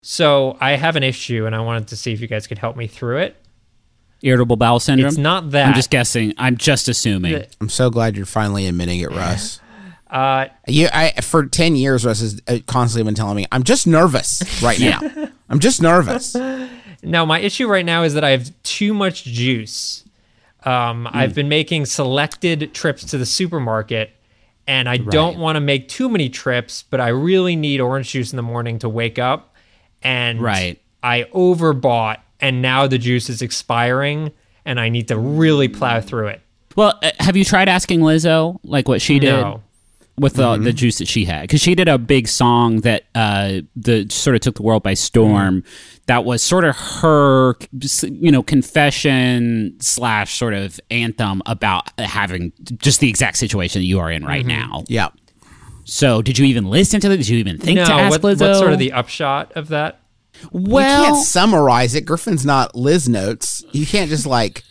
So I have an issue, and I wanted to see if you guys could help me through it. Irritable bowel syndrome? It's not that. I'm just guessing. I'm just assuming. I'm so glad you're finally admitting it, Russ. For 10 years, Russ has constantly been telling me, I'm just nervous right now. I'm just nervous. No, my issue right now is that I have too much juice. I've been making selected trips to the supermarket, and I don't want to make too many trips, but I really need orange juice in the morning to wake up. And I overbought, and now the juice is expiring, and I need to really plow through it. Well, have you tried asking Lizzo, like what she did? No. With the juice that she had, because she did a big song that sort of took the world by storm. That was sort of her, confession / sort of anthem about having just the exact situation that you are in right now. Yeah. So, did you even listen to that? Did you even think to ask Lizzo? What's sort of the upshot of that? Well, you can't summarize it. Griffin's not Liz Notes. You can't just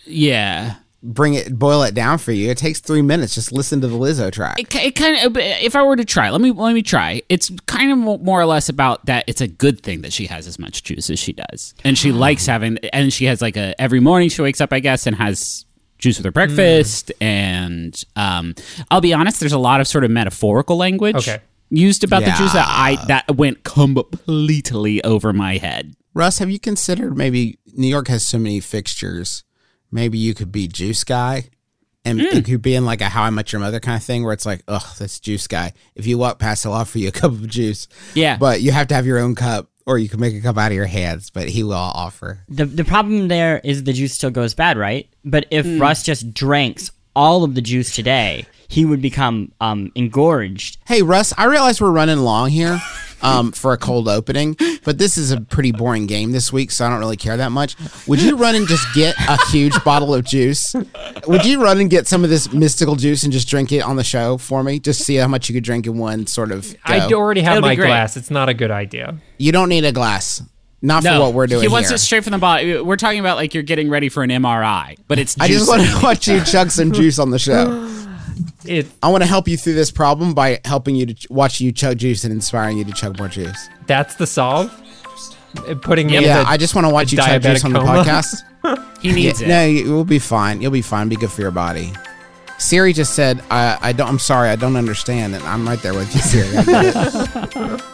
boil it down for you. It takes 3 minutes. Just listen to the Lizzo track. It kind of, if I were to try, let me try. It's kind of more or less about that. It's a good thing that she has as much juice as she does, and she likes having. And she has every morning she wakes up, I guess, and has juice with her breakfast. And I'll be honest, there's a lot of sort of metaphorical language used about the juice that went completely over my head. Russ, have you considered maybe New York has so many fixtures? Maybe you could be Juice Guy, and it could be in like a How I Met Your Mother kind of thing where it's like, ugh, that's Juice Guy. If you walk past, he'll offer you a cup of juice. Yeah. But you have to have your own cup, or you can make a cup out of your hands, but he will offer. The problem there is the juice still goes bad, right? But if Russ just drinks all of the juice today, he would become engorged. Hey, Russ, I realize we're running long here. For a cold opening, but this is a pretty boring game this week, so I don't really care that much. Would you run and just get a huge bottle of juice? Would you run and get some of this mystical juice and just drink it on the show for me? Just see how much you could drink in one sort of go. I already have my glass. It's not a good idea. You don't need a glass. Not for what we're doing here. He wants it straight from the bottle. We're talking about like you're getting ready for an MRI, but it's juice. I just want to watch you chug some juice on the show. I want to help you through this problem by helping you to watch you chug juice and inspiring you to chug more juice. That's the solve? Putting I just want to watch you chug juice on the podcast. He needs it. No, you'll be fine. You'll be fine. Be good for your body. Siri just said, I'm sorry, I don't understand. And I'm right there with you, Siri. I get it.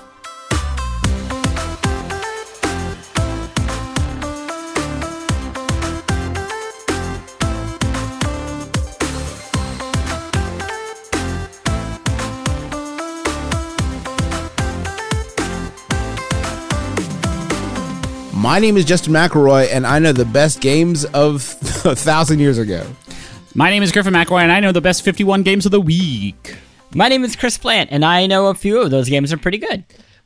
My name is Justin McElroy, and I know the best games of 1,000 years ago. My name is Griffin McElroy, and I know the best 51 games of the week. My name is Chris Plant, and I know a few of those games are pretty good.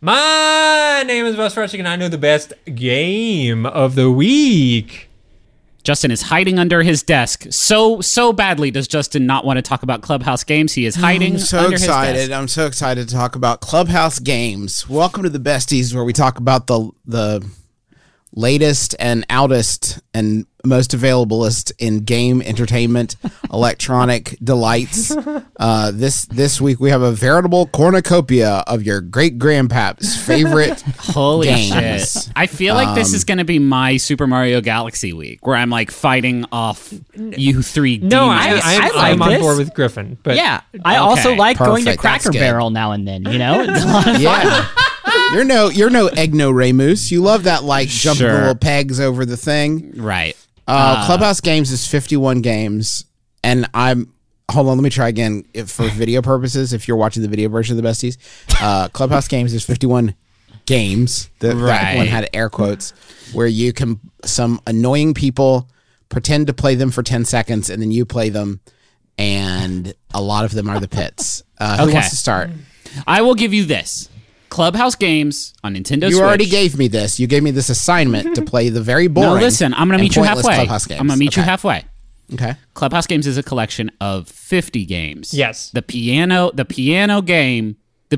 My name is Buzz Freshing, and I know the best game of the week. Justin is hiding under his desk. So badly does Justin not want to talk about Clubhouse games. He is hiding under his desk. I'm so excited to talk about Clubhouse games. Welcome to the Besties, where we talk about the latest and outest and most availablest in game entertainment, electronic delights. This week we have a veritable cornucopia of your great grandpap's favorite Holy games. Shit. I feel like this is going to be my Super Mario Galaxy week, where I'm like fighting off you three demons. No, I'm on board with Griffin. But yeah, I also like going to Cracker Barrel now and then, you know? It's a lot of fun. You're no Egno Raymoose. You love that jumping the little pegs over the thing. Right. Clubhouse Games is 51 games, and hold on, let me try again for video purposes. If you're watching the video version of the Besties, Clubhouse Games is 51 games. That one had air quotes, where you can some annoying people pretend to play them for 10 seconds, and then you play them, and a lot of them are the pits. Who wants to start? I will give you this. Clubhouse Games on Nintendo Switch. You already gave me this. You gave me this assignment to play the very boring. No, listen, I'm going to meet you halfway. Clubhouse Games. I'm going to meet you halfway. Okay. Clubhouse Games is a collection of 50 games. Yes. The piano game,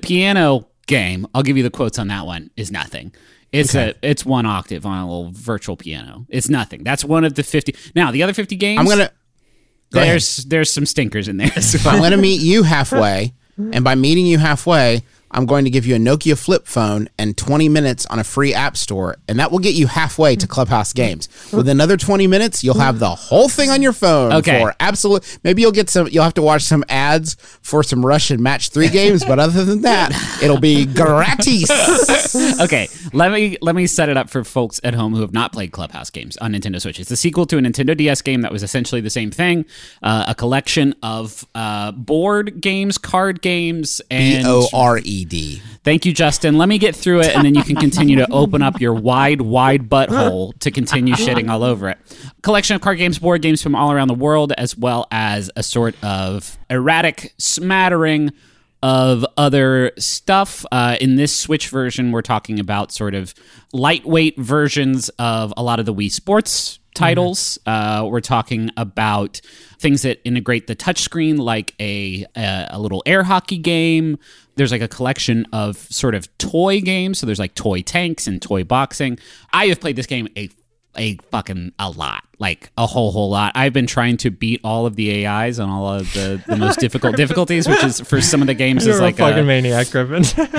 I'll give you the quotes on that one, is nothing. It's one octave on a little virtual piano. It's nothing. That's one of the 50. Now, the other 50 games, there's some stinkers in there. I'm going to meet you halfway, and by meeting you halfway, I'm going to give you a Nokia flip phone and 20 minutes on a free app store, and that will get you halfway to Clubhouse Games. With another 20 minutes, you'll have the whole thing on your phone for absolute. Maybe you'll have to watch some ads for some Russian Match 3 games, but other than that, it'll be gratis. Okay, let me set it up for folks at home who have not played Clubhouse Games on Nintendo Switch. It's the sequel to a Nintendo DS game that was essentially the same thing, a collection of board games, card games, and BORED. Thank you, Justin. Let me get through it, and then you can continue to open up your wide butthole to continue shitting all over it. Collection of card games, board games from all around the world, as well as a sort of erratic smattering of other stuff. In this Switch version, we're talking about sort of lightweight versions of a lot of the Wii Sports titles. We're talking about things that integrate the touchscreen, like a little air hockey game. There's like a collection of sort of toy games. So there's like toy tanks and toy boxing. I have played this game a lot, like a whole lot. I've been trying to beat all of the AIs on all of the most difficult difficulties, which is for some of the games is like a fucking maniac, Griffin.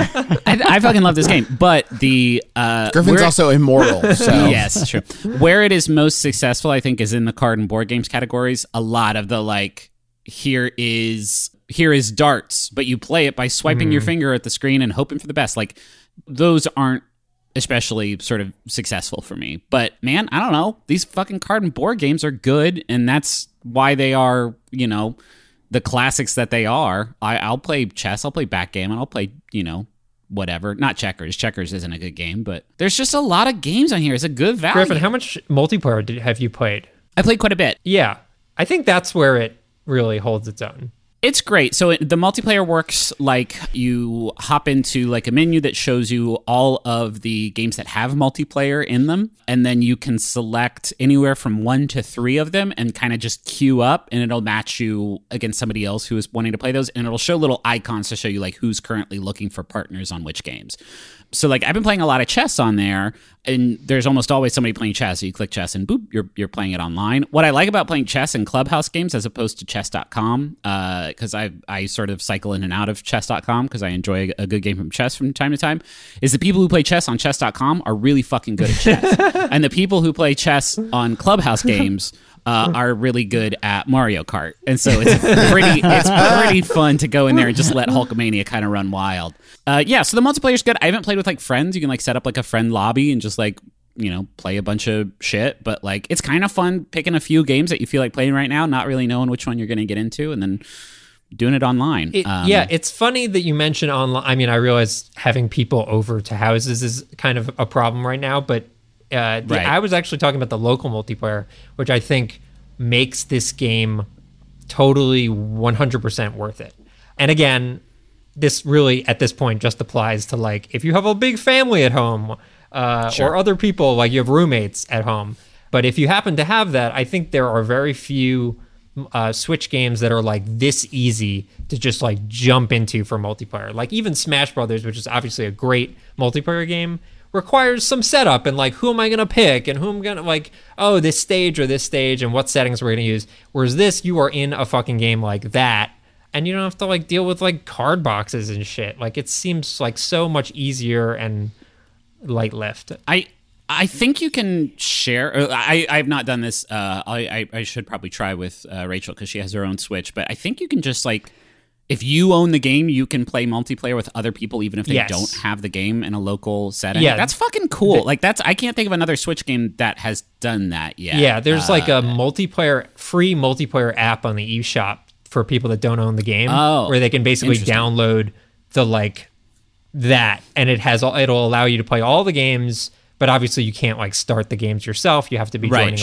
I fucking love this game, but the Griffin's also immortal. So. Yes, true. Where it is most successful, I think, is in the card and board games categories. A lot of the like, here is darts, but you play it by swiping your finger at the screen and hoping for the best. Like, those aren't especially sort of successful for me. But man, I don't know. These fucking card and board games are good, and that's why they are, you know, the classics that they are. I'll play chess, I'll play backgammon, I'll play, you know, whatever. Not checkers. Checkers isn't a good game, but there's just a lot of games on here. It's a good value. Griffin, how much multiplayer have you played? I played quite a bit. Yeah. I think that's where it really holds its own. It's great. So the multiplayer works like you hop into like a menu that shows you all of the games that have multiplayer in them, and then you can select anywhere from 1 to 3 of them and kind of just queue up, and it'll match you against somebody else who is wanting to play those, and it'll show little icons to show you like who's currently looking for partners on which games. So like I've been playing a lot of chess on there, and there's almost always somebody playing chess. So you click chess and boop, you're playing it online. What I like about playing chess in Clubhouse Games as opposed to chess.com, because I sort of cycle in and out of chess.com because I enjoy a good game from chess from time to time, is the people who play chess on chess.com are really fucking good at chess. And the people who play chess on Clubhouse Games are really good at Mario Kart. And so it's pretty fun to go in there and just let Hulkamania kind of run wild. Yeah, so the multiplayer's good. I haven't played with like friends. You can like set up like a friend lobby and just like, you know, play a bunch of shit. But like, it's kind of fun picking a few games that you feel like playing right now, not really knowing which one you're going to get into, and then doing it online. Yeah, it's funny that you mention online. I mean, I realize having people over to houses is kind of a problem right now, but right. I was actually talking about the local multiplayer, which I think makes this game totally 100% worth it. And again, this really at this point just applies to like if you have a big family at home or other people, like you have roommates at home. But if you happen to have that, I think there are very few Switch games that are like this easy to just like jump into for multiplayer. Like even Smash Brothers, which is obviously a great multiplayer game, requires some setup and like who am I gonna pick and who I'm gonna like, oh, this stage and what settings we're gonna use. Whereas this, you are in a fucking game like that and you don't have to like deal with like card boxes and shit. Like it seems like so much easier and light lift. I think you can share. I've not done this. I should probably try with Rachel because she has her own Switch. But I think you can just like, if you own the game, you can play multiplayer with other people even if they don't have the game in a local setting. Yeah, that's fucking cool. Like I can't think of another Switch game that has done that yet. Yeah, there's like a free multiplayer app on the eShop for people that don't own the game, where they can basically download the like that, and it'll allow you to play all the games. But obviously, you can't like start the games yourself. You have to be joining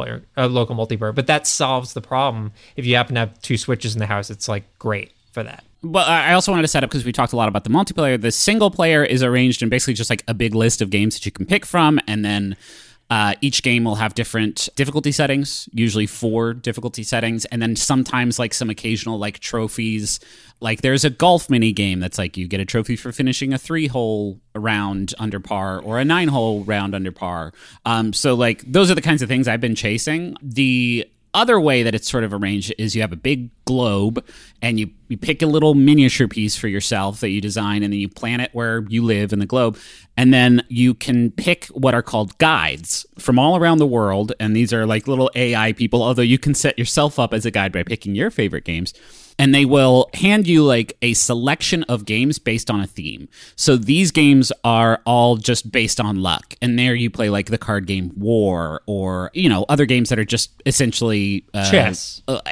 a local multiplayer. But that solves the problem. If you happen to have 2 Switches in the house, it's like great for that. Well, I also wanted to set up, because we talked a lot about the multiplayer. The single player is arranged in basically just like a big list of games that you can pick from, and then each game will have different difficulty settings, usually 4 difficulty settings, and then sometimes like some occasional like trophies. Like there's a golf mini game that's like you get a trophy for finishing a 3-hole round under par or a 9-hole round under par. So like those are the kinds of things I've been chasing. The other way that it's sort of arranged is you have a big globe and you pick a little miniature piece for yourself that you design, and then you plant it where you live in the globe. And then you can pick what are called guides from all around the world. And these are like little AI people, although you can set yourself up as a guide by picking your favorite games. And they will hand you like a selection of games based on a theme. So these games are all just based on luck. And there you play like the card game War, or, you know, other games that are just essentially chess. What's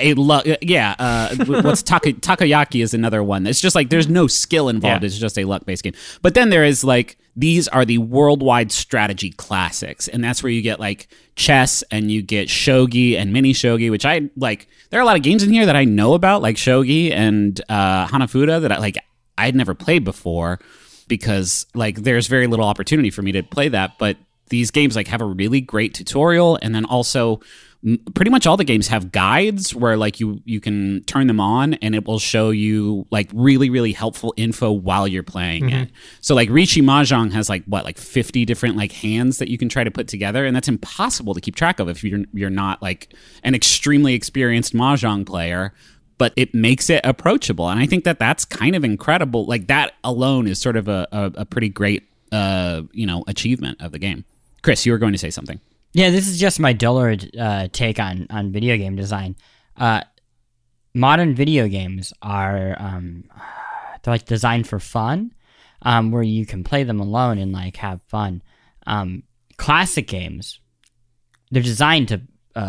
Takoyaki is another one. It's just like there's no skill involved. Yeah. It's just a luck-based game. But then there is like, these are the worldwide strategy classics, and that's where you get like chess, and you get shogi and mini shogi, which I like. There are a lot of games in here that I know about, like shogi and Hanafuda, that I'd never played before, because like there's very little opportunity for me to play that. But these games like have a really great tutorial, and then also pretty much all the games have guides where like you can turn them on and it will show you like really, really helpful info while you're playing it. So like Riichi Mahjong has like 50 different like hands that you can try to put together, and that's impossible to keep track of if you're not like an extremely experienced Mahjong player. But it makes it approachable, and I think that that's kind of incredible. Like that alone is sort of a pretty great achievement of the game. Chris, you were going to say something. Yeah, this is just my duller take on video game design. Modern video games are they're like designed for fun, where you can play them alone and like have fun. Classic games, they're designed to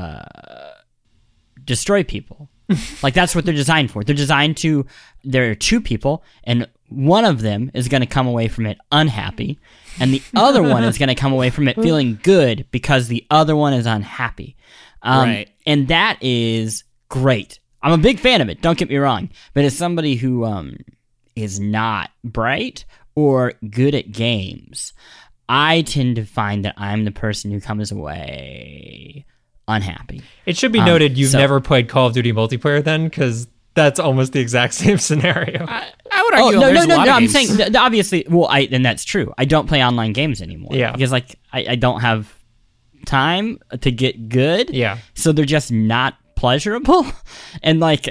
destroy people. Like that's what they're designed for. There are two people, and one of them is going to come away from it unhappy, and the other one is going to come away from it feeling good because the other one is unhappy. Right. And that is great. I'm a big fan of it, don't get me wrong. But as somebody who is not bright or good at games, I tend to find that I'm the person who comes away unhappy. It should be noted you've never played Call of Duty multiplayer then, because that's almost the exact same scenario. I would argue no. I'm saying obviously. Well, and that's true. I don't play online games anymore. Yeah, because like I don't have time to get good. Yeah, so they're just not pleasurable. And like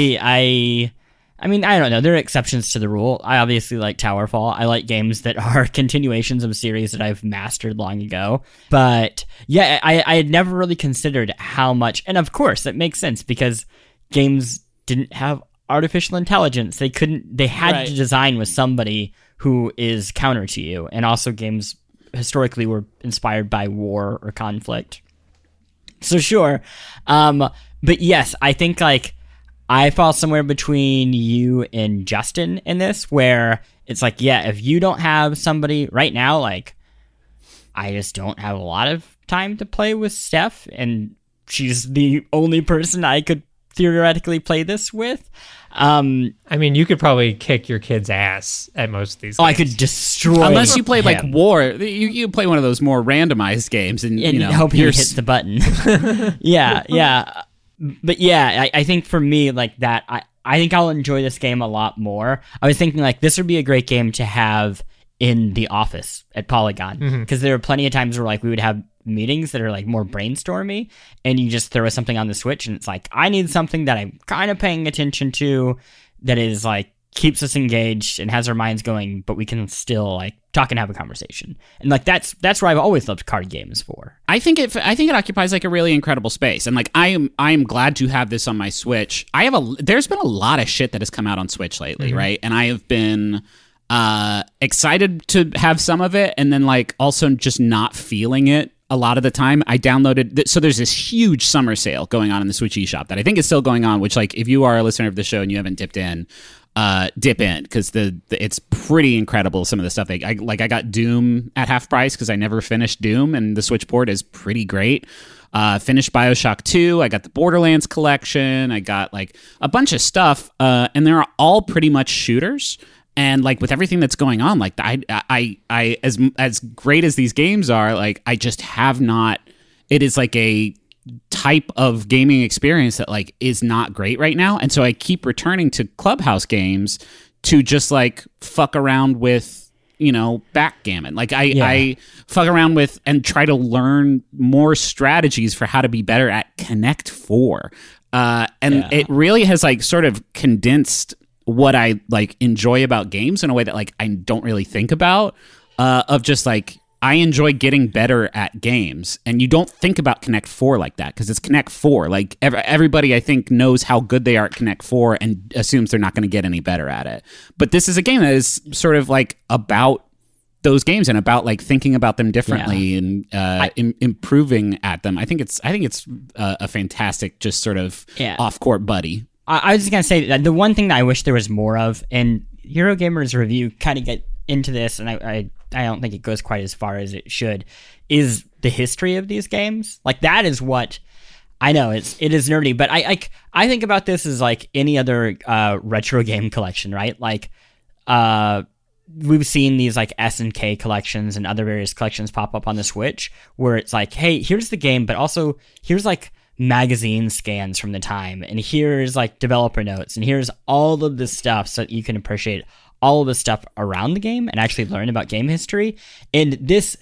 I mean, I don't know. There are exceptions to the rule. I obviously like Towerfall. I like games that are continuations of series that I've mastered long ago. But yeah, I had never really considered how much. And of course, that makes sense because games didn't have artificial intelligence. They had to design with somebody who is counter to you. And also games historically were inspired by war or conflict. So sure. But yes, I think like I fall somewhere between you and Justin in this, where it's like, yeah, if you don't have somebody right now, like I just don't have a lot of time to play with Steph, and she's the only person I could theoretically play this with. I mean, you could probably kick your kid's ass at most of these games. I could destroy unless you play like him. War. You play one of those more randomized games, and you know, hope he hits the button. yeah. But yeah, I think for me, like that, I think I'll enjoy this game a lot more. I was thinking like this would be a great game to have in the office at Polygon, because there are plenty of times where like we would have meetings that are like more brainstormy, and you just throw something on the Switch and it's like, I need something that I'm kind of paying attention to that is like keeps us engaged and has our minds going, but we can still like talk and have a conversation. And like that's where I've always loved card games for. I think it occupies like a really incredible space, and like I am glad to have this on my Switch. There's been a lot of shit that has come out on Switch lately, right? And I have been excited to have some of it, and then like also just not feeling it a lot of the time. I downloaded so there's this huge summer sale going on in the Switch eShop that I think is still going on, which like if you are a listener of the show and you haven't dipped in, dip in, because it's pretty incredible some of the stuff. I got Doom at half price because I never finished Doom, and the Switch port is pretty great. Finished BioShock 2. I got the Borderlands collection. I got like a bunch of stuff, and they're all pretty much shooters. And like with everything that's going on, like I as great as these games are, like I just have not. It is like a type of gaming experience that like is not great right now, and so I keep returning to Clubhouse games to just like fuck around with, you know, backgammon. Like I fuck around with and try to learn more strategies for how to be better at Connect 4, and it really has like sort of condensed what I like enjoy about games in a way that like I don't really think about, of just like, I enjoy getting better at games, and you don't think about Connect 4 like that because it's Connect 4. Like everybody, I think, knows how good they are at Connect 4 and assumes they're not going to get any better at it. But this is a game that is sort of like about those games and about like thinking about them differently and improving at them. I think it's a fantastic, just sort of off court buddy. I was just gonna say that the one thing that I wish there was more of, and Eurogamer's review kind of get into this, and I don't think it goes quite as far as it should, is the history of these games. Like that is what I know. It is nerdy, but I think about this as like any other retro game collection, right? Like we've seen these like SNK collections and other various collections pop up on the Switch where it's like, hey, here's the game, but also here's like magazine scans from the time, and here's like developer notes, and here's all of this stuff so that you can appreciate all of the stuff around the game and actually learn about game history. And this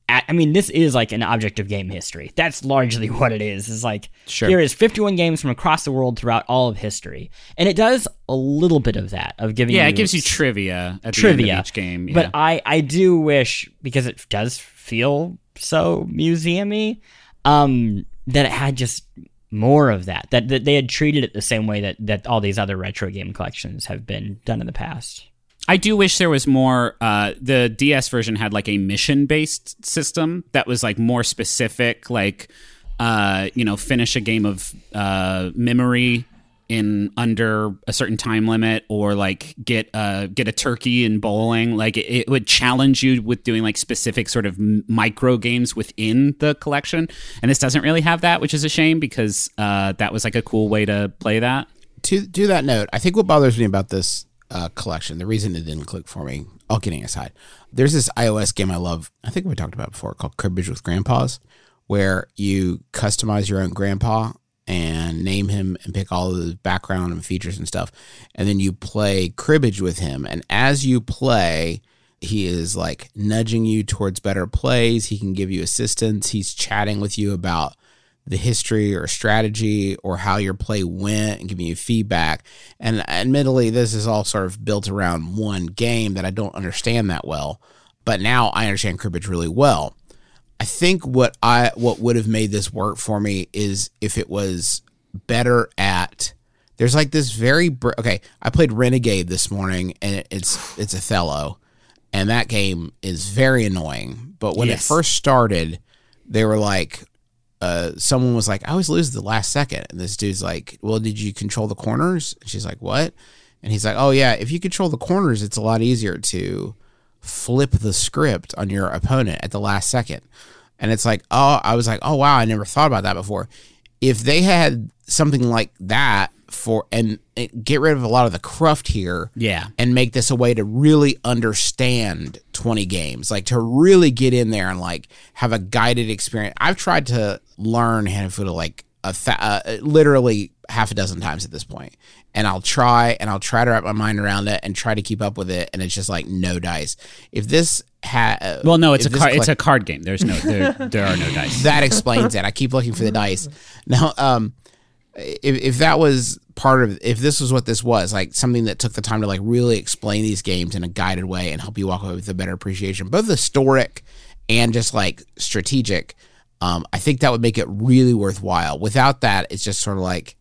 is like an object of game history. That's largely what it is. It's like, here is 51 games from across the world throughout all of history. And it does a little bit of that, of giving you... Yeah, it gives you trivia at the end of each game. Yeah. But I do wish, because it does feel so museum-y, that it had just more of that they had treated it the same way that all these other retro game collections have been done in the past. I do wish there was more. The DS version had like a mission-based system that was like more specific, like finish a game of memory in under a certain time limit, or like get a turkey in bowling. Like it would challenge you with doing like specific sort of micro games within the collection, and this doesn't really have that, which is a shame because that was like a cool way to play that. To do that note, I think what bothers me about this collection, the reason it didn't click for me, all kidding aside, there's this iOS game I love, I think we talked about it before, called Cribbage with Grandpas, where you customize your own grandpa and name him and pick all of the background and features and stuff, and then you play cribbage with him, and as you play, he is like nudging you towards better plays, he can give you assistance, he's chatting with you about the history or strategy or how your play went and giving you feedback. And admittedly, this is all sort of built around one game that I don't understand that well, but now I understand cribbage really well. I think what would have made this work for me is if it was better at, there's like this very, I played Renegade this morning, and it's Othello, and that game is very annoying. But when it first started, they were like, someone was like, I always lose the last second. And this dude's like, well, did you control the corners? And she's like, what? And he's like, oh yeah, if you control the corners, it's a lot easier to flip the script on your opponent at the last second. And it's like, oh, I was like, oh wow, I never thought about that before. If they had something like that and get rid of a lot of the cruft here, and make this a way to really understand 20 games, like to really get in there and like have a guided experience. I've tried to learn Hanafuda like literally half a dozen times at this point, and I'll try to wrap my mind around it and try to keep up with it, and it's just like no dice. If this had it's a card game. There's no there are no dice. That explains it. I keep looking for the dice now. If that was part of, if this was what this was, like something that took the time to like really explain these games in a guided way and help you walk away with a better appreciation, both historic and just like strategic, I think that would make it really worthwhile. Without that, it's just sort of like,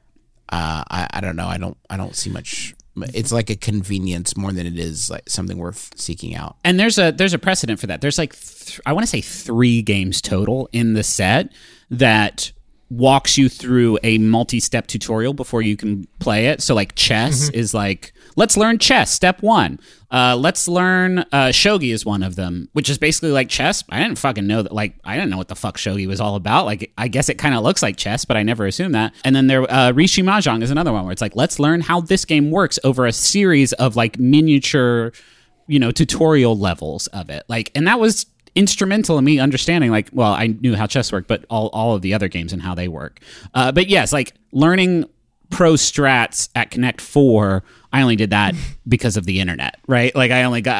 I don't know. I don't see much. It's like a convenience more than it is like something worth seeking out. And there's a precedent for that. There's like I want to say 3 games total in the set that walks you through a multi-step tutorial before you can play it. So like chess is like, let's learn chess, step 1. Let's learn shogi is one of them, which is basically like chess. I didn't fucking know that. Like, I didn't know what the fuck shogi was all about. Like, I guess it kind of looks like chess, but I never assumed that. And then there Rishi Mahjong is another one where it's like, let's learn how this game works over a series of like miniature, tutorial levels of it. Like, and that was instrumental in me understanding, like, well, I knew how chess worked, but all of the other games and how they work. But yes, like learning pro strats at Connect 4, I only did that because of the internet, right? Like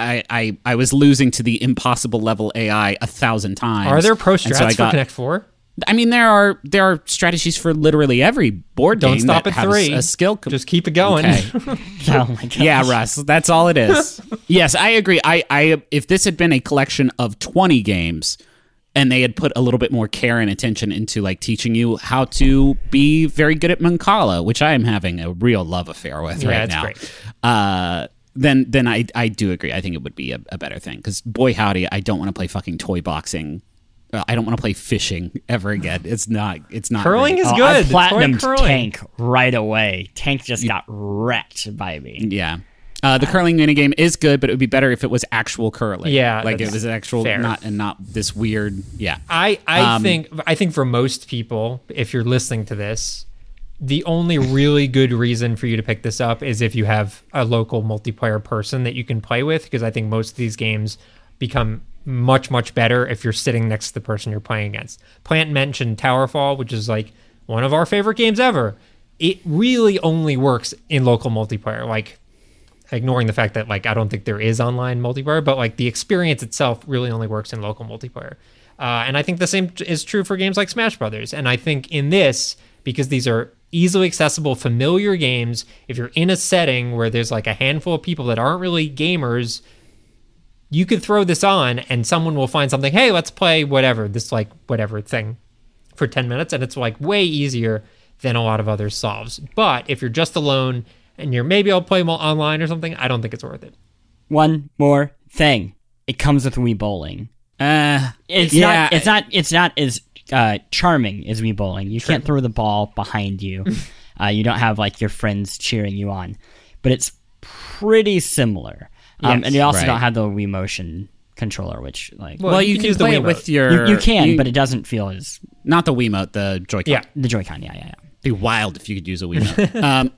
I was losing to the impossible level AI 1,000 times. Are there pro strats for Connect 4? I mean, there are strategies for literally every board Don't game stop that at has 3. a skill. Just keep it going. Okay. Oh my gosh. Yeah, Russ, that's all it is. Yes, I agree. I if this had been a collection of 20 games and they had put a little bit more care and attention into like teaching you how to be very good at Mancala, which I am having a real love affair with Yeah, right it's now. great. Then I do agree. I think it would be a better thing because boy howdy, I don't want to play fucking toy boxing. I don't want to play fishing ever again. It's not. Curling great. is I good. platinumed Toy curling. Tank right away. Tank just got wrecked by me. Yeah. The curling minigame is good, but it would be better if it was actual curling. Yeah, like it that's was actual, fair. not this weird. Yeah, I think for most people, if you're listening to this, the only really good reason for you to pick this up is if you have a local multiplayer person that you can play with, because I think most of these games become much better if you're sitting next to the person you're playing against. Plant mentioned Towerfall, which is like one of our favorite games ever. It really only works in local multiplayer, like ignoring the fact that like I don't think there is online multiplayer, but like the experience itself really only works in local multiplayer. And I think the same is true for games like Smash Brothers. And I think in this, because these are easily accessible, familiar games, if you're in a setting where there's like a handful of people that aren't really gamers, you could throw this on and someone will find something, hey, let's play whatever thing for 10 minutes. And it's like way easier than a lot of others solves. But if you're just alone and you're maybe I'll play online or something, I don't think it's worth it. One more thing. It comes with Wii Bowling. It's yeah. not as charming as Wii Bowling. You can't throw the ball behind you. You don't have like your friends cheering you on, but it's pretty similar. Yes, and you also right. don't have the Wii Motion controller, which like Well, you can use the play it Wiimote. with your. you can, but it doesn't feel as not the Wiimote, the Joy-Con. Yeah. the Joy-Con. Yeah. It'd be wild if you could use a Wiimote.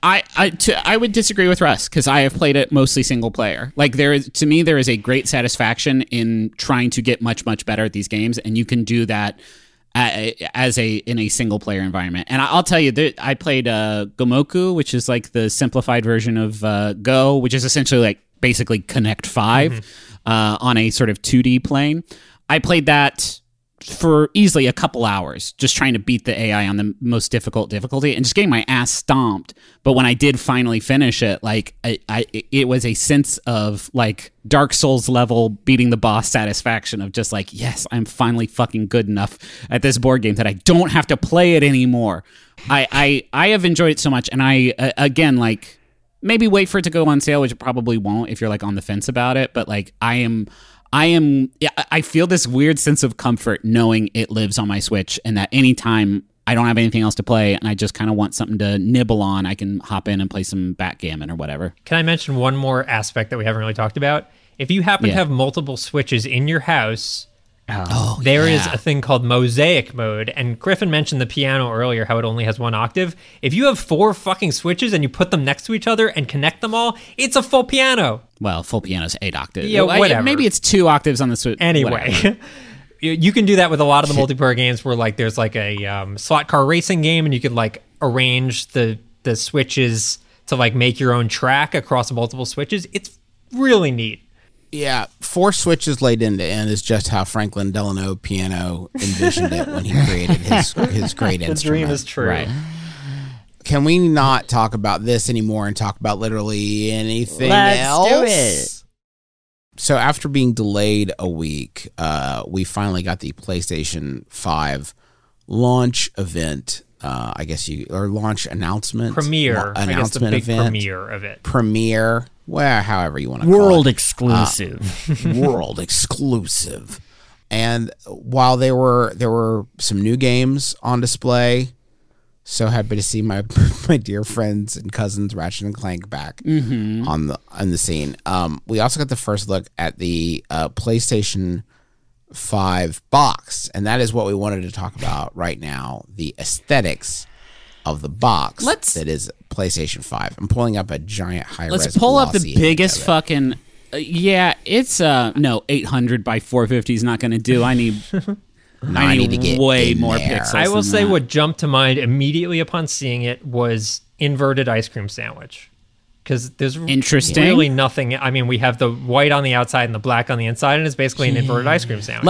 I would disagree with Russ because I have played it mostly single player. Like there is a great satisfaction in trying to get much better at these games, and you can do that in a single player environment. And I'll tell you that I played Gomoku, which is like the simplified version of Go, which is essentially like basically Connect 5 on a sort of 2D plane. I played that for easily a couple hours, just trying to beat the AI on the most difficult difficulty and just getting my ass stomped. But when I did finally finish it, like it was a sense of like Dark Souls level beating the boss satisfaction of just like, yes, I'm finally fucking good enough at this board game that I don't have to play it anymore. I have enjoyed it so much. And I, again, like maybe wait for it to go on sale, which it probably won't if you're like on the fence about it. But like I feel this weird sense of comfort knowing it lives on my Switch and that anytime I don't have anything else to play and I just kind of want something to nibble on, I can hop in and play some backgammon or whatever. Can I mention one more aspect that we haven't really talked about? If you happen to have multiple Switches in your house, there is a thing called mosaic mode. And Griffin mentioned the piano earlier, how it only has one octave. If you have 4 fucking Switches and you put them next to each other and connect them all, it's a full piano. Well, full piano's 8 octaves. Yeah, whatever. Maybe it's 2 octaves on the Switch. Anyway, you can do that with a lot of the multiplayer games where like there's like a slot car racing game and you could like arrange the Switches to like make your own track across multiple Switches. It's really neat. Yeah, 4 switches laid end to end is just how Franklin Delano Piano envisioned it when he created his great The instrument. dream is true. Right. Can we not talk about this anymore and talk about literally anything Let's else? do it. So after being delayed a week, we finally got the PlayStation 5 launch event. Launch announcement. Premiere. I guess the Announcement big event. premiere of it. Premiere. Well, however you want to call World it. exclusive. World exclusive. And while there were some new games on display, so happy to see my dear friends and cousins Ratchet and Clank back on the scene. We also got the first look at the PlayStation 5 box, and that is what we wanted to talk about right now: the aesthetics of the box that is PlayStation 5. I'm pulling up a giant high-res. Let's pull up the glossy image biggest of it. fucking. It's no 800 by 450 is not going to do. I need I need to get way in more there. pixels. I will than say that. what jumped to mind immediately upon seeing it was inverted ice cream sandwich. Because there's Interesting. really nothing. I mean, we have the white on the outside and the black on the inside, and it's basically an inverted ice cream sandwich.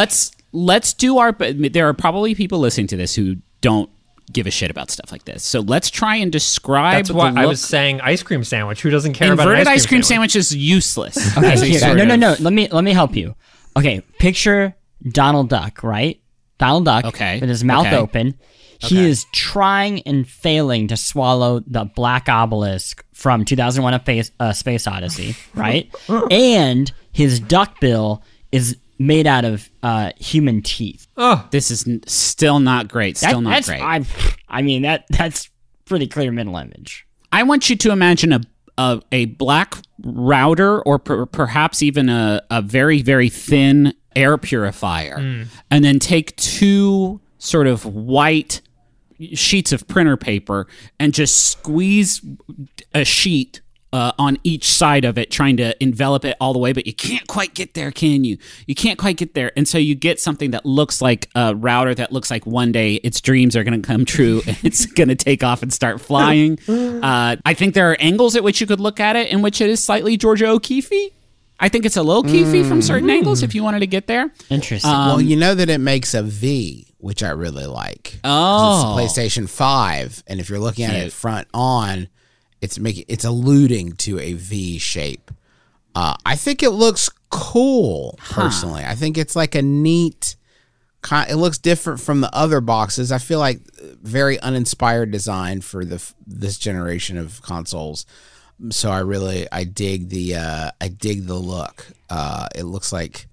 let's do our. There are probably people listening to this who don't give a shit about stuff like this. So let's try and describe. That's why I was saying ice cream sandwich. Who doesn't care about an inverted ice cream sandwich? Is useless. Okay, no. Let me help you. Okay, picture Donald Duck, right? Donald Duck, with his mouth open. He is trying and failing to swallow the black obelisk from 2001: A Space Odyssey, right? And his duck bill is made out of human teeth. Oh, this is still not great. Not great. I mean, that's pretty clear mental image. I want you to imagine a black router, or perhaps even a very, very thin air purifier, and then take two sort of white sheets of printer paper and just squeeze a sheet on each side of it, trying to envelop it all the way, but you can't quite get there, can you? You can't quite get there. And so you get something that looks like a router that looks like one day its dreams are going to come true and it's going to take off and start flying. I think there are angles at which you could look at it in which it is slightly Georgia O'Keeffe. I think it's a little Keefy from certain angles if you wanted to get there. Interesting. Well, you know that it makes a V, which I really like. Oh. It's a PlayStation 5, and if you're looking at it front on, it's alluding to a V shape. I think it looks cool, personally. I think it's like a neat it looks different from the other boxes. I feel like very uninspired design for this generation of consoles. So I dig the look. It looks like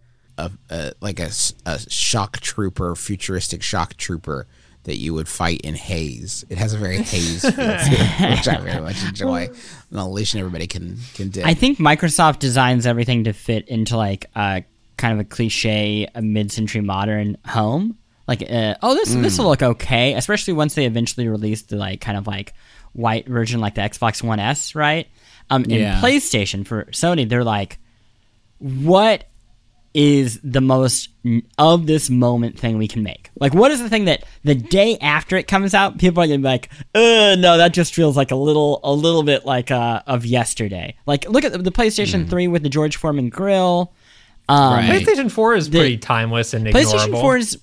a shock trooper, futuristic shock trooper that you would fight in Haze. It has a very Haze feel to it, which I very much enjoy. An illusion everybody can dig. I think Microsoft designs everything to fit into like a kind of a cliche, a mid-century modern home. Like, this will look okay, especially once they eventually release the like kind of like white version, like the Xbox One S, right? In PlayStation, for Sony, they're like, what is the most of this moment thing we can make? Like, what is the thing that the day after it comes out, people are gonna be like, no, that just feels like a little bit like of yesterday. Like, look at the PlayStation 3 with the George Foreman grill. Right. PlayStation 4 is pretty timeless and ignorable. PlayStation 4 is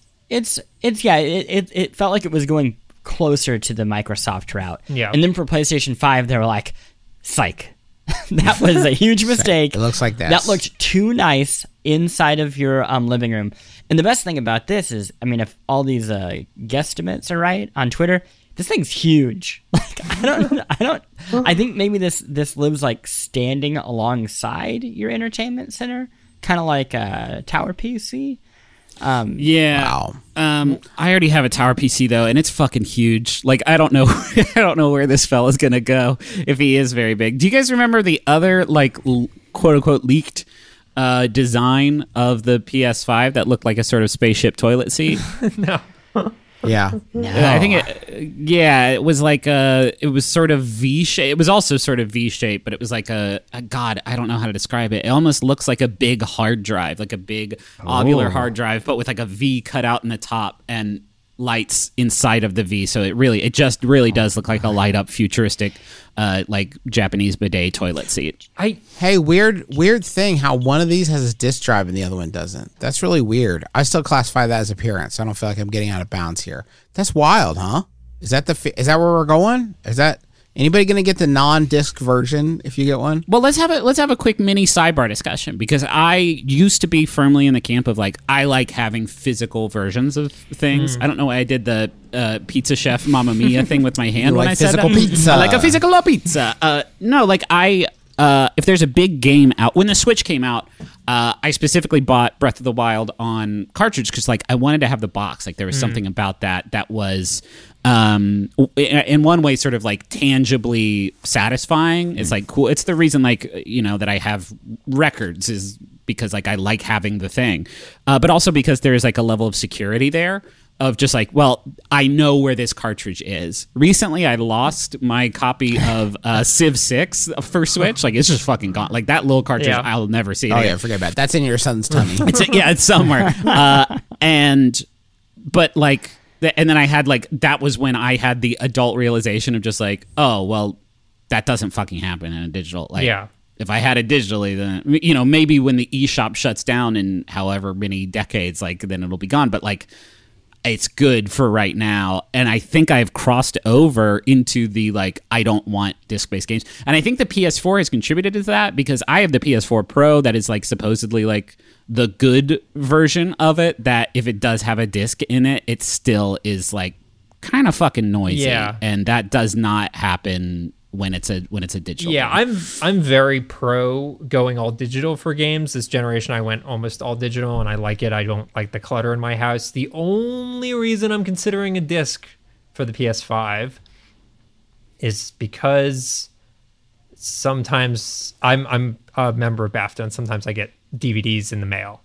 it felt like it was going closer to the Microsoft route. Yeah. And then for PlayStation 5, they were like, psych. That was a huge mistake. It looks like that. That looked too nice inside of your living room. And the best thing about this is, I mean, if all these guesstimates are right on Twitter, this thing's huge. Like, I think maybe this lives like standing alongside your entertainment center, kind of like a tower PC. Wow. I already have a tower PC though, and it's fucking huge. Like, I don't know where this fella's gonna go if he is very big. Do you guys remember the other like quote unquote leaked design of the PS5 that looked like a sort of spaceship toilet seat? No. Yeah. No. I think it was like it was sort of V-shaped. It was also sort of V-shaped, but it was like a God, I don't know how to describe it. It almost looks like a big hard drive, like a big ovular hard drive, but with like a V cut out in the top and lights inside of the V. So it just really does look like a light up futuristic like Japanese bidet toilet seat. Hey, weird thing how one of these has a disk drive and the other one doesn't. That's really weird. I still classify that as appearance. I don't feel like I'm getting out of bounds here. That's wild, huh? Is that where we're going? Is that anybody going to get the non-disc version if you get one? Well, let's have a quick mini sidebar discussion, because I used to be firmly in the camp of like, I like having physical versions of things. I don't know why I did the Pizza Chef Mamma Mia thing with my hand when I said physical pizza. I like a physical pizza. No, like if there's a big game out, when the Switch came out, I specifically bought Breath of the Wild on cartridge because like I wanted to have the box. Like there was something about that was in one way sort of like tangibly satisfying. It's like cool. It's the reason like that I have records is because like I like having the thing, but also because there is like a level of security there. Of just like, well, I know where this cartridge is. Recently, I lost my copy of Civ 6 for Switch. Like, it's just fucking gone. Like, that little cartridge, I'll never see it again. Yeah, forget about it. That's in your son's tummy. It's somewhere. But like, and then I had like, that was when I had the adult realization of just like, oh, well, that doesn't fucking happen in a digital. Like, if I had it digitally, then, you know, maybe when the eShop shuts down in however many decades, like, then it'll be gone. But like, it's good for right now. And I think I've crossed over into the, like, I don't want disc-based games. And I think the PS4 has contributed to that, because I have the PS4 Pro that is, like, supposedly, like, the good version of it, that if it does have a disc in it, it still is, like, kind of fucking noisy. Yeah. And that does not happen when it's a digital Yeah, game. I'm very pro going all digital for games. This generation I went almost all digital, and I like it. I don't like the clutter in my house. The only reason I'm considering a disc for the PS5 is because sometimes I'm a member of BAFTA, and sometimes I get DVDs in the mail.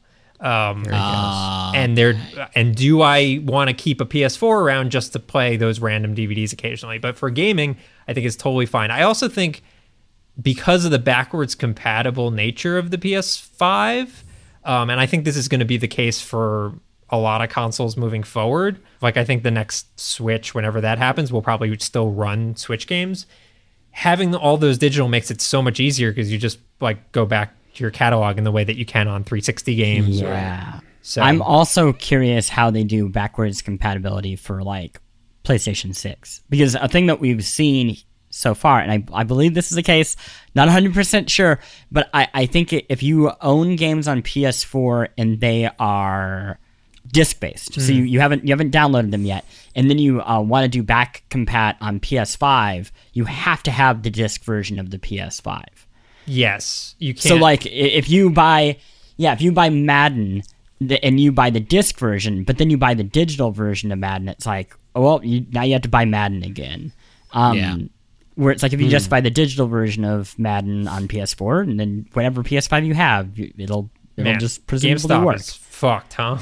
And do I want to keep a PS4 around just to play those random DVDs occasionally? But for gaming, I think it's totally fine. I also think because of the backwards compatible nature of the PS5, and I think this is going to be the case for a lot of consoles moving forward. Like, I think the next Switch, whenever that happens, will probably still run Switch games. Having all those digital makes it so much easier, because you just, like, go back to your catalog in the way that you can on 360 games. Yeah. So I'm also curious how they do backwards compatibility for, like, PlayStation 6. Because a thing that we've seen so far, and I believe this is the case, not 100% sure, but I think if you own games on PS4 and they are disc-based, so you haven't downloaded them yet, and then you want to do back compat on PS5, you have to have the disc version of the PS5. yes, you can. So, like, if you buy Madden and you buy the disc version, but then you buy the digital version of Madden, it's like, well, now you have to buy Madden again. Where it's like, if you just buy the digital version of Madden on PS4, and then whatever PS5 you have, it'll just presumably GameStop work. is fucked, huh?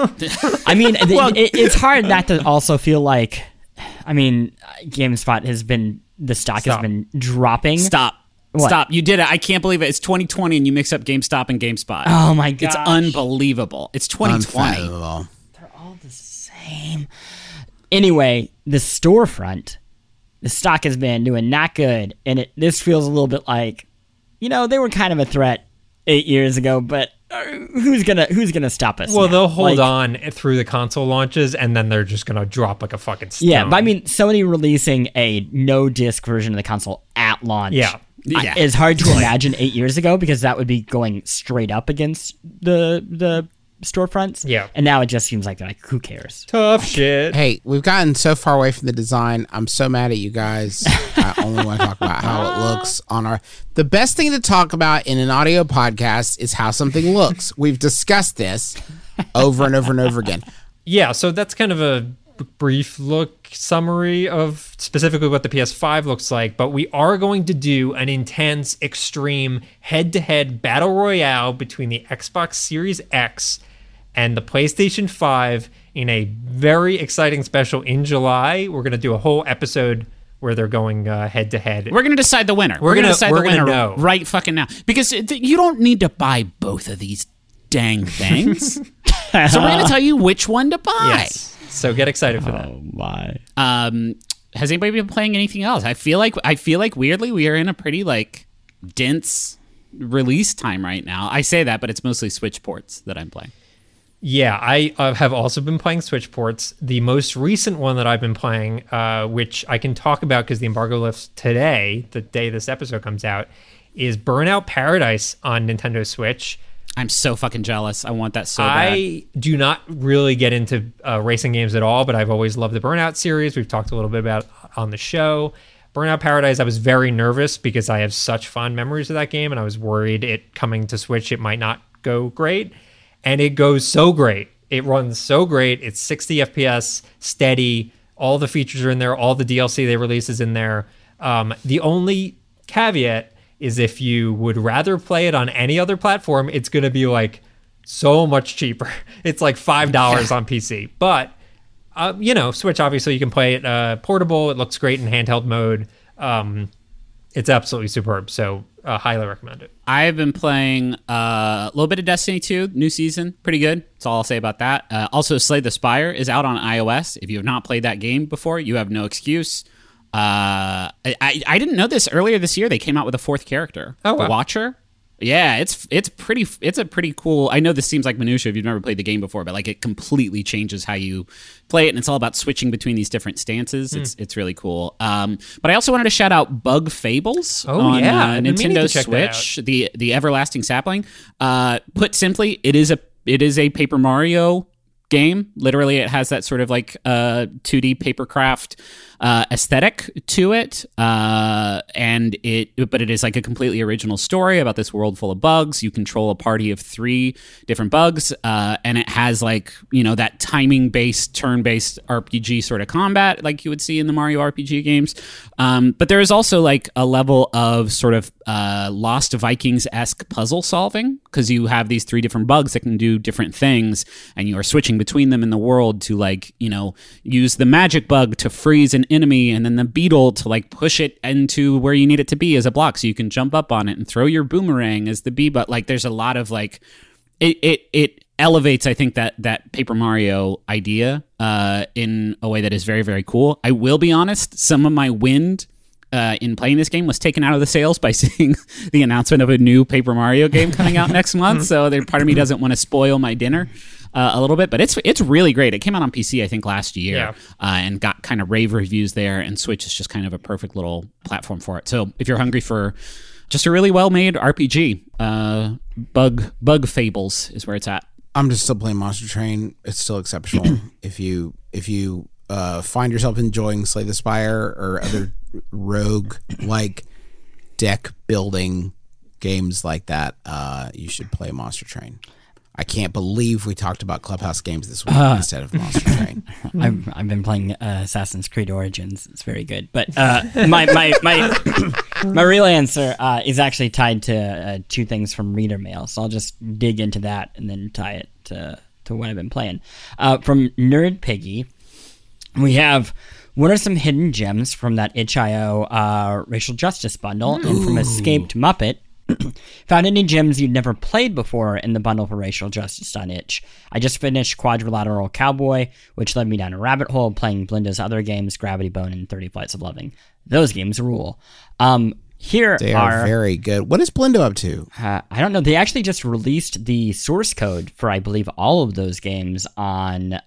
I mean, it's hard not to also feel like, I mean, GameSpot the stock has been dropping. Stop. What? Stop. You did it. I can't believe it. It's 2020 and you mix up GameStop and GameSpot. Oh my god. It's unbelievable. It's 2020. Unfathomable. They're all the same. Anyway, the storefront, the stock has been doing not good, and this feels a little bit like, you know, they were kind of a threat 8 years ago, but who's gonna stop us? Well, now? they'll hold Like, on through the console launches, and then they're just gonna drop like a fucking stone. Yeah, but I mean, Sony releasing a no disc version of the console at launch. Yeah. Is hard to imagine 8 years ago, because that would be going straight up against the storefronts. Yeah. And now it just seems like they're like, who cares? Tough shit. Hey, we've gotten so far away from the design. I'm so mad at you guys. I only want to talk about how it looks on our... The best thing to talk about in an audio podcast is how something looks. We've discussed this over and over and over again. Yeah, so that's kind of a brief look summary of specifically what the PS5 looks like, but we are going to do an intense, extreme, head-to-head battle royale between the Xbox Series X and the PlayStation 5 in a very exciting special in July. We're going to do a whole episode where they're going head-to-head. We're going to decide the winner. We're going to gonna- decide we're the winner gonna know. right fucking now. Because you don't need to buy both of these dang things. So we're going to tell you which one to buy. Yes. So get excited for that. Oh my. Has anybody been playing anything else? I feel like weirdly we are in a pretty, like, dense release time right now. I say that, but it's mostly Switch ports that I'm playing. Yeah, I have also been playing Switch ports. The most recent one that I've been playing, which I can talk about because the embargo lifts today, the day this episode comes out, is Burnout Paradise on Nintendo Switch. I'm so fucking jealous. I want that so bad. I do not really get into racing games at all, but I've always loved the Burnout series. We've talked a little bit about it on the show. Burnout Paradise, I was very nervous because I have such fond memories of that game, and I was worried it coming to Switch, it might not go great. And it goes so great. It runs so great. It's 60 FPS, steady. All the features are in there. All the DLC they release is in there. The only caveat is if you would rather play it on any other platform, it's going to be like so much cheaper. It's like $5 on PC. But, Switch, obviously, you can play it portable. It looks great in handheld mode. It's absolutely superb. So, highly recommend it. I've been playing a little bit of Destiny 2, new season. Pretty good. That's all I'll say about that. Also, Slay the Spire is out on iOS. If you have not played that game before, you have no excuse. I didn't know this earlier this year. They came out with a fourth character, Oh, wow. the Watcher. Yeah, it's a pretty cool. I know this seems like minutia if you've never played the game before, but like it completely changes how you play it, and it's all about switching between these different stances. It's really cool. But I also wanted to shout out Bug Fables on I've been meaning Nintendo to check that Switch, the Everlasting Sapling. Put simply, it is a Paper Mario game. Literally, it has that sort of like 2D papercraft aesthetic to it, but it is like a completely original story about this world full of bugs. You control a party of 3 different bugs, and it has like, you know, that timing based, turn based RPG sort of combat like you would see in the Mario RPG games. But there is also like a level of sort of Lost Vikings-esque puzzle solving, because you have these 3 different bugs that can do different things, and you are switching between them in the world to, like, you know, use the magic bug to freeze an enemy, and then the beetle to like push it into where you need it to be as a block, so you can jump up on it and throw your boomerang as the bee. But like, there's a lot of like, it elevates, I think, that Paper Mario idea in a way that is very, very cool. I will be honest, some of my wind in playing this game was taken out of the sails by seeing the announcement of a new Paper Mario game coming out next month. So part of me doesn't want to spoil my dinner a little bit, but it's really great. It came out on PC, I think, last year, and got kind of rave reviews there, and Switch is just kind of a perfect little platform for it. So if you're hungry for just a really well-made RPG, Bug Fables is where it's at. I'm just still playing Monster Train. It's still exceptional. If you find yourself enjoying Slay the Spire or other rogue like deck building games like that, you should play Monster Train. I can't believe we talked about Clubhouse games this week instead of Monster Train. I've been playing Assassin's Creed Origins. It's very good. But my real answer is actually tied to 2 things from Reader Mail. So I'll just dig into that and then tie it to what I've been playing. From Nerd Piggy, we have, what are some hidden gems from that itch.io racial justice bundle? Ooh. And from Escaped Muppet, found any gems you'd never played before in the bundle for racial justice on itch? I just finished Quadrilateral Cowboy, which led me down a rabbit hole playing Blinda's other games, Gravity Bone and 30 Flights of Loving. Those games rule. They are very good. What is Blinda up to? I don't know. They actually just released the source code for, I believe, all of those games on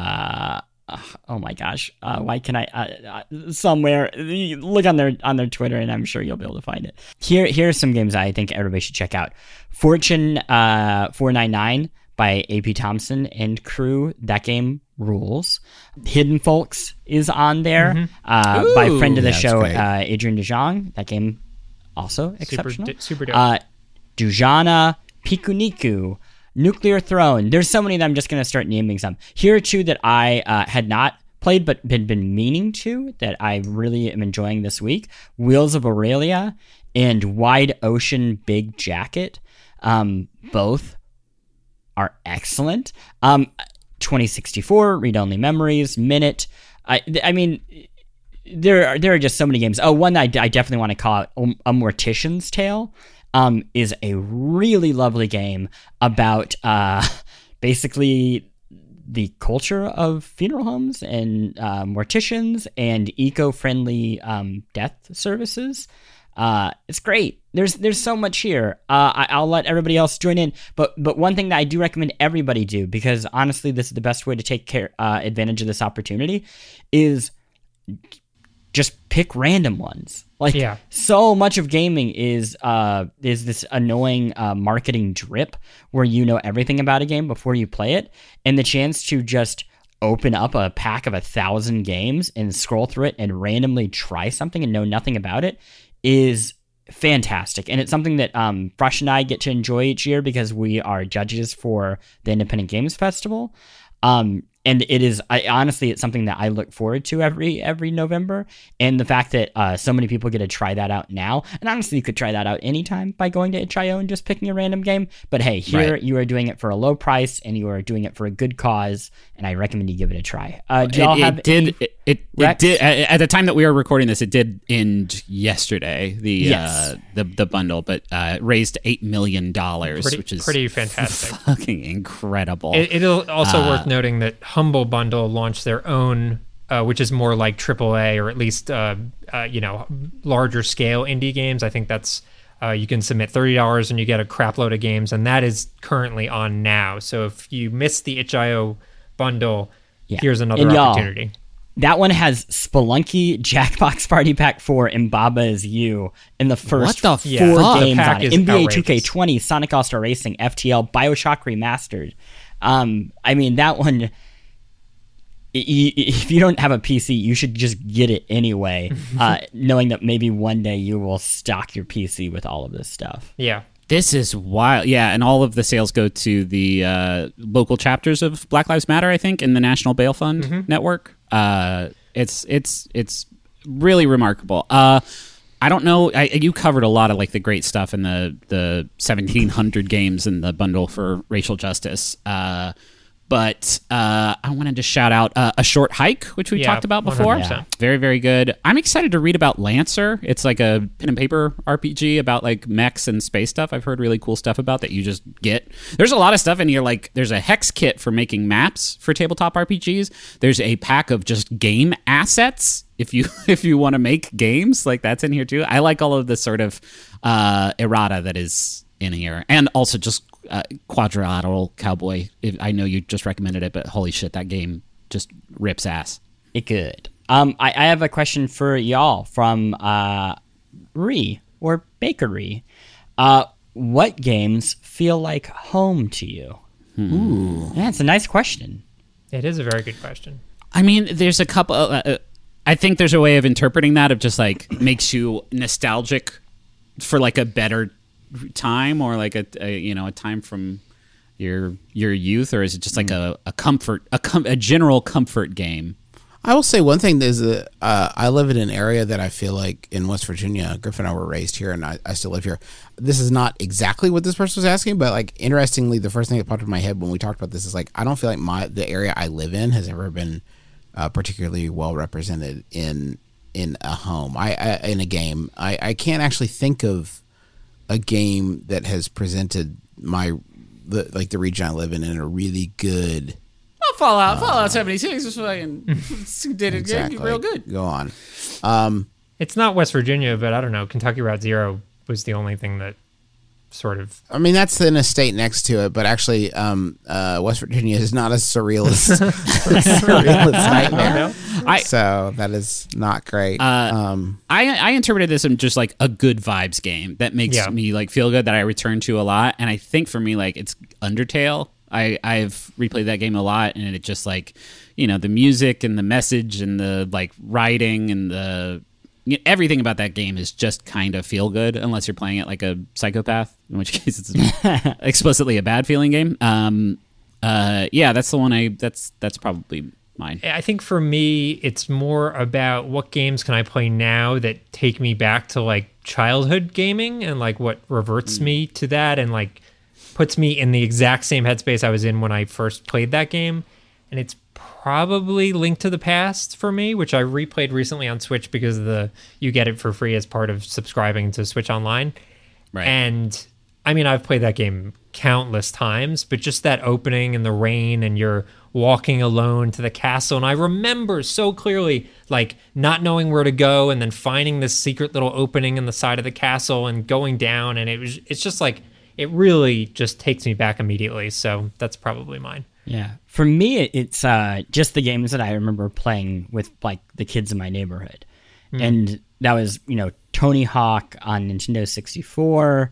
oh my gosh, why can I somewhere look on their Twitter, and I'm sure you'll be able to find it. Here are some games I think everybody should check out. Fortune 499 by AP Thompson and crew. That game rules. Hidden Folks is on there by friend of the show, Adrian DeJong. That game also exceptional. Super dope. Dujana, Pikuniku, Nuclear Throne. There's so many that I'm just going to start naming some. Here are 2 that I had not played but been meaning to, that I really am enjoying this week. Wheels of Aurelia and Wide Ocean Big Jacket. Both are excellent. 2064, Read Only Memories, Minute. I mean, there are just so many games. Oh, one that I definitely want to call out, A Mortician's Tale. Is a really lovely game about basically the culture of funeral homes and morticians and eco-friendly death services. It's great. There's so much here. I'll let everybody else join in, but one thing that I do recommend everybody do, because honestly this is the best way to take advantage of this opportunity, is just pick random ones. Like, so much of gaming is this annoying marketing drip where you know everything about a game before you play it, and the chance to just open up a pack of 1,000 games and scroll through it and randomly try something and know nothing about it is fantastic. And it's something that Fresh and I get to enjoy each year because we are judges for the Independent Games Festival. And it is, honestly, it's something that I look forward to every November. And the fact that so many people get to try that out now, and honestly, you could try that out anytime by going to itch.io and just picking a random game. But hey, here you are doing it for a low price, and you are doing it for a good cause, and I recommend you give it a try. It did at the time that we were recording this. It did end yesterday. The bundle, but raised $8 million, which is pretty fantastic, fucking incredible. It'll also worth noting that Humble Bundle launched their own which is more like AAA or at least larger scale indie games. I think that's you can submit $30 and you get a crap load of games, and that is currently on now. So if you missed the itch.io bundle, here's another opportunity. That one has Spelunky, Jackbox Party Pack 4, and Baba Is You in the first 4 games on it. NBA 2K20, Sonic All-Star Racing, FTL, BioShock Remastered. I mean, that one, if you don't have a PC, you should just get it anyway, knowing that maybe one day you will stock your PC with all of this stuff. Yeah. This is wild. Yeah, and all of the sales go to the local chapters of Black Lives Matter, I think, in the National Bail Fund network. It's really remarkable. I don't know. You covered a lot of like the great stuff in the 1,700 games in the bundle for racial justice. But I wanted to shout out A Short Hike, which we talked about before. 100%. Very, very good. I'm excited to read about Lancer. It's like a pen and paper RPG about like mechs and space stuff. I've heard really cool stuff about that you just get. There's a lot of stuff in here. Like there's a hex kit for making maps for tabletop RPGs. There's a pack of just game assets. If you want to make games, like that's in here too. I like all of the sort of errata that is in here, and also just Quadrilateral Cowboy. I know you just recommended it, but holy shit, that game just rips ass. It could. I have a question for y'all from Ree or Bakery. What games feel like home to you? Ooh, yeah, it's a nice question. It is a very good question. I mean, there's a couple. I think there's a way of interpreting that of just like makes you nostalgic for like a better time, or like a time from your youth, or is it just like a general comfort game? I will say one thing is that I live in an area that I feel like in West Virginia. Griffin and I were raised here, and I still live here. This is not exactly what this person was asking, but like interestingly, the first thing that popped in my head when we talked about this is like I don't feel like the area I live in has ever been particularly well represented in a home. In a game. I can't actually think of a game that has presented the region I live in a really good. Well, Fallout 76 was fucking did it exactly. real good. Go on. It's not West Virginia, but I don't know. Kentucky Route Zero was the only thing that sort of. I mean, that's in a state next to it, but actually, West Virginia is not a surrealist, nightmare. So that is not great. I interpreted this as just like a good vibes game that makes me like feel good, that I return to a lot. And I think for me, like it's Undertale. I've replayed that game a lot, and it just like, the music and the message and the like writing and the everything about that game is just kind of feel good, unless you're playing it like a psychopath, in which case it's explicitly a bad feeling game. That's the one that's probably mine. I think for me, it's more about what games can I play now that take me back to like childhood gaming, and like what reverts me to that, and like puts me in the exact same headspace I was in when I first played that game. And it's probably Link to the Past for me, which I replayed recently on Switch because you get it for free as part of subscribing to Switch Online. Right. And I mean, I've played that game countless times, but just that opening and the rain, and you're walking alone to the castle. And I remember so clearly like not knowing where to go, and then finding this secret little opening in the side of the castle and going down. And it's just like, it really just takes me back immediately. So that's probably mine. Yeah. For me, it's just the games that I remember playing with like the kids in my neighborhood. And that was, Tony Hawk on Nintendo 64,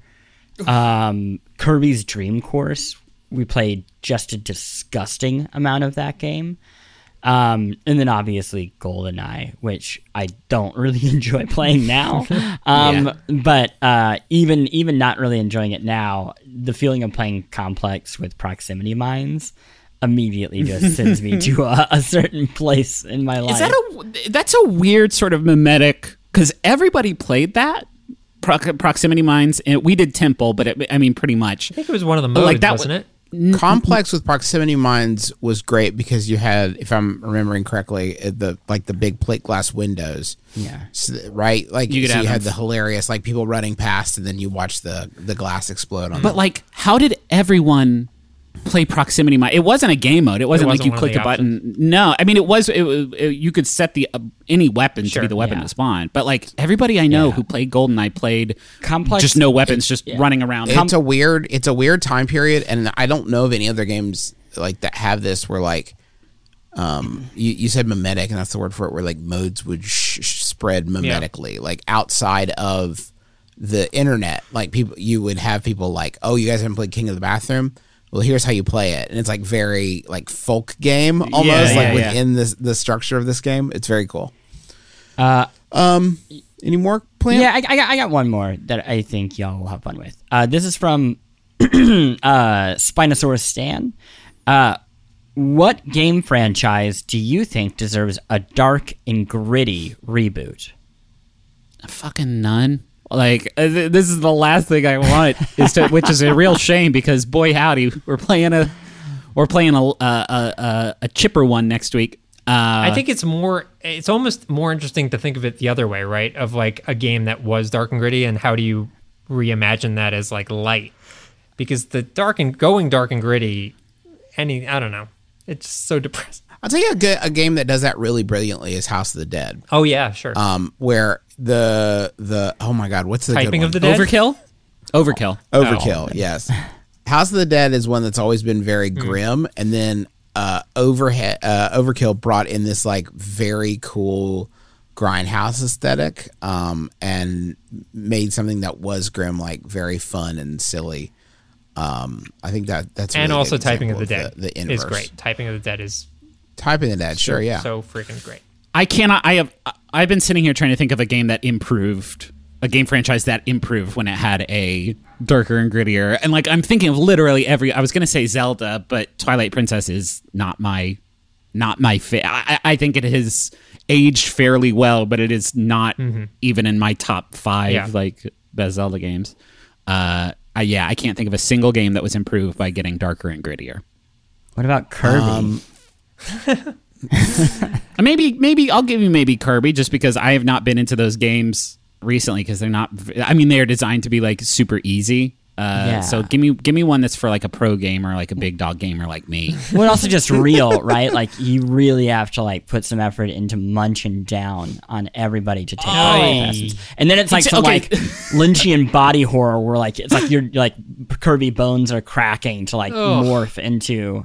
Kirby's Dream Course. We played just a disgusting amount of that game. And then obviously GoldenEye, which I don't really enjoy playing now. But even not really enjoying it now, the feeling of playing Complex with proximity mines immediately just sends me to a certain place in my life. That's a weird sort of mimetic, because everybody played that proximity mines, and we did Temple, but pretty much. I think it was one of the modes, wasn't it? Complex with proximity mines was great because you had, if I'm remembering correctly, the big plate glass windows. Yeah. Right? Like you had the hilarious like people running past, and then you watch the glass explode on But like, how did everyone play proximity mine. It wasn't a game mode. It wasn't like you one of click the a button. No, I mean you could set the any weapon to be the weapon to spawn. But like everybody I know who played GoldenEye played complex, just no weapons, just running around. It's a weird time period, and I don't know of any other games like that have this where like you said mimetic, and that's the word for it, where like modes would spread mimetically, like outside of the internet. Like you would have people like, oh, you guys haven't played King of the Bathroom? Well, here's how you play it, and it's like very like folk game almost, within the structure of this game. It's very cool. Any more plans? Yeah, I got one more that I think y'all will have fun with. This is from Spinosaurus Stan. What game franchise do you think deserves a dark and gritty reboot? Fucking none. Like this is the last thing I want, which is a real shame because boy howdy, we're playing a chipper one next week. I think it's almost more interesting to think of it the other way, right? Of like a game that was dark and gritty, and how do you reimagine that as like light? Because going dark and gritty, I don't know, it's just so depressing. I'll tell you a game that does that really brilliantly is House of the Dead. Oh yeah, sure. Where the oh my god, what's the Typing good of the one? Dead? Overkill, yes. House of the Dead is one that's always been very grim, and then Overkill brought in this like very cool grindhouse aesthetic, and made something that was grim like very fun and silly. I think that's and really also good Typing of the example Dead the inverse. is great. Typing of the Dead is Typing of the Dead, sure, yeah. so freaking great. I've been sitting here trying to think of a game that improved, a game franchise that improved when it had a darker and grittier. And like I'm thinking of literally I was going to say Zelda, but Twilight Princess is not my I think it has aged fairly well, but it is not even in my top 5 like best Zelda games. I can't think of a single game that was improved by getting darker and grittier. What about Kirby? Maybe I'll give you maybe Kirby, just because I have not been into those games recently, because they're not. I mean, they're designed to be like super easy. So give me one that's for like a pro gamer, like a big dog gamer like me. Well, also just real, right? Like you really have to like put some effort into munching down on everybody to take the lessons. And then it's like some like Lynchian body horror where like it's like you're like Kirby bones are cracking to like morph into.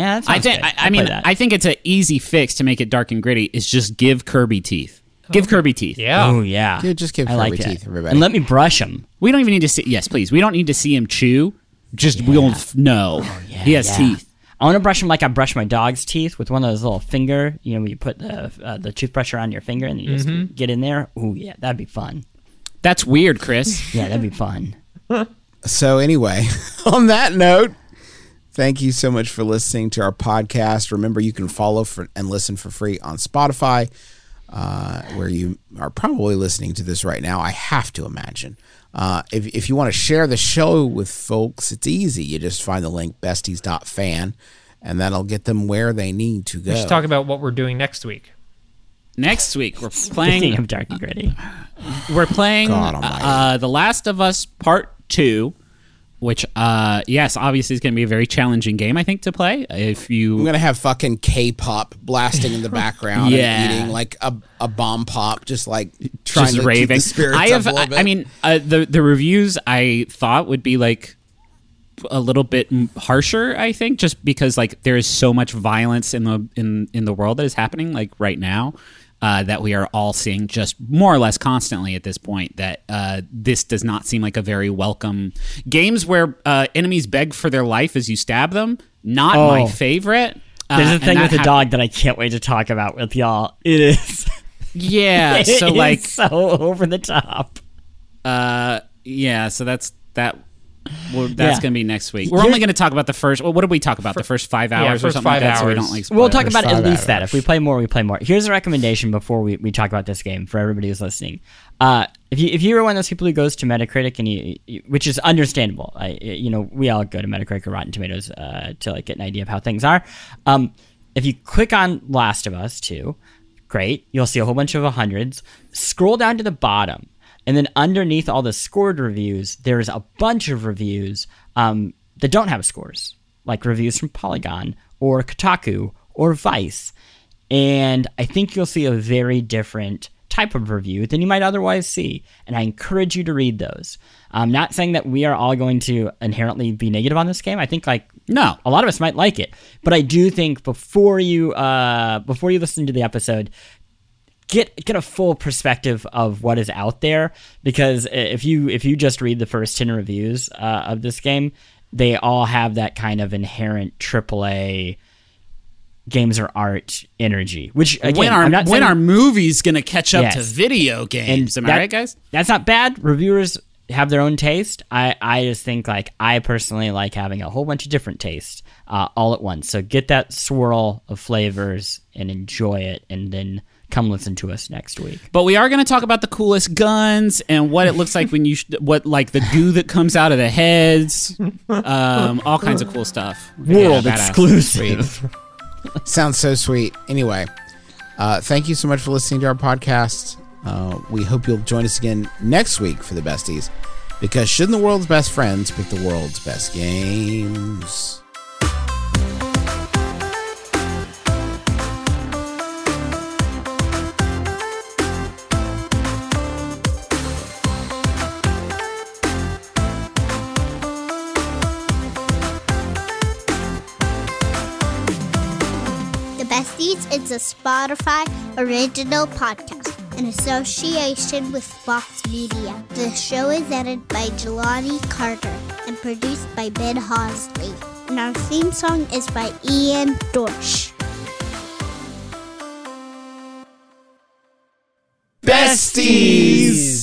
I think it's an easy fix to make it dark and gritty is just give Kirby teeth. Give Kirby teeth. Yeah. Oh, yeah. Dude, just give Kirby teeth, everybody. And let me brush him. We don't even need to see... Yes, please. We don't need to see him chew. Just we'll know. He has teeth. I want to brush him like I brush my dog's teeth with one of those little finger... You know, when you put the toothbrush around your finger and you just get in there. Oh, yeah. That'd be fun. That's weird, Chris. Yeah, that'd be fun. So anyway, on that note, thank you so much for listening to our podcast. Remember, you can follow and listen for free on Spotify, where you are probably listening to this right now, I have to imagine. If you want to share the show with folks, it's easy. You just find the link besties.fan, and that'll get them where they need to go. We should talk about what we're doing next week. Next week, we're playing... Speaking of dark and gritty. We're playing The Last of Us Part 2, which, yes, obviously is going to be a very challenging game, I think, to play. I'm going to have fucking K-pop blasting in the background and eating like a bomb pop, just like trying to raving. Keep the spirits up a little bit. I mean, the reviews I thought would be like a little bit harsher, I think, just because like there is so much violence in the world that is happening like right now. That we are all seeing just more or less constantly at this point, that this does not seem like a very welcome... Games where enemies beg for their life as you stab them, not my favorite. There's a thing with a dog that I can't wait to talk about with y'all. It is... Yeah, so like... so over the top. Yeah, so that's that... Well, that's going to be next week. We're only going to talk about the first... Well, what did we talk about? The first 5 hours or something like that? So we don't like spoilers. We'll talk about at least that. If we play more, we play more. Here's a recommendation before we talk about this game for everybody who's listening. If you were one of those people who goes to Metacritic, and which is understandable, we all go to Metacritic or Rotten Tomatoes to like get an idea of how things are. If you click on Last of Us 2, great. You'll see a whole bunch of 100s. Scroll down to the bottom. And then underneath all the scored reviews, there's a bunch of reviews that don't have scores. like reviews from Polygon or Kotaku or Vice. And I think you'll see a very different type of review than you might otherwise see. And I encourage you to read those. I'm not saying that we are all going to inherently be negative on this game. I think No. a lot of us might like it, but I do think before you listen to the episode, get a full perspective of what is out there, because if you just read the first 10 reviews of this game, they all have that kind of inherent AAA games or art energy. Which again, when are movies going to catch up to Yes. video games? Am I right, guys? That's not bad. Reviewers have their own taste. I just think I personally like having a whole bunch of different tastes all at once. So get that swirl of flavors and enjoy it, and then come listen to us next week. But we are going to talk about the coolest guns and what it looks like when the goo that comes out of the heads, all kinds of cool stuff. World Yeah, badass. exclusive. Sounds so sweet. Anyway, thank you so much for listening to our podcast. We hope you'll join us again next week for the besties, because shouldn't the world's best friends pick the world's best games? Besties is a Spotify original podcast in association with Fox Media. The show is edited by Jelani Carter and produced by Ben Hosley. And our theme song is by Ian Dorsch. Besties!